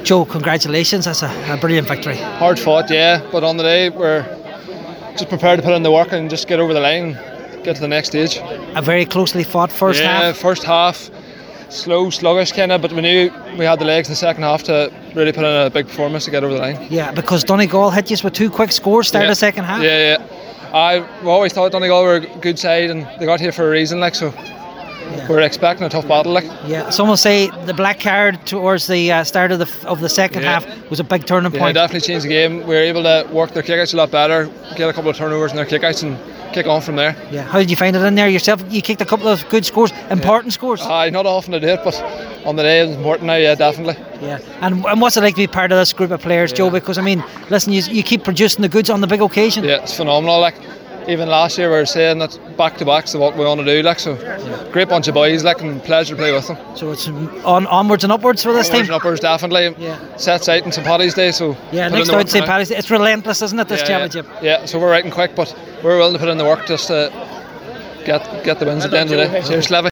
Joe, congratulations, that's a brilliant victory. Hard fought, yeah, but on the day we're just prepared to put in the work and just get over the line and get to the next stage. A very closely fought first half. Yeah, first half slow, sluggish kind of, but we knew we had the legs in the second half to really put in a big performance to get over the line. Yeah, because Donegal hit you with 2 quick scores start of the second half. Yeah. We always thought Donegal were a good side and they got here for a reason, like, so we're expecting a tough battle, like. Yeah, some will say the black card towards the start of the second half was a big turning point. Yeah, definitely changed the game. We were able to work their kickouts a lot better, get a couple of turnovers in their kickouts and kick on from there. Yeah, how did you find it in there yourself? You kicked a couple of good scores, important scores. Not often I do it, but on the day it was important now, yeah, definitely. Yeah, and what's it like to be part of this group of players, Joe? Because I mean, listen, you keep producing the goods on the big occasion. Yeah, it's phenomenal. Like, even last year we were saying that back to backs is what we want to do, like, so great bunch of boys, like, and pleasure to play with them. So it's onwards and upwards for this team. Onwards and upwards, definitely. Sets out on St Paddy's Day, so next out St Paddy's Day. It's relentless, isn't it, this championship? Yeah, so we're writing quick, but we're willing to put in the work just to get the wins at the end of the day. Cheers, Levy.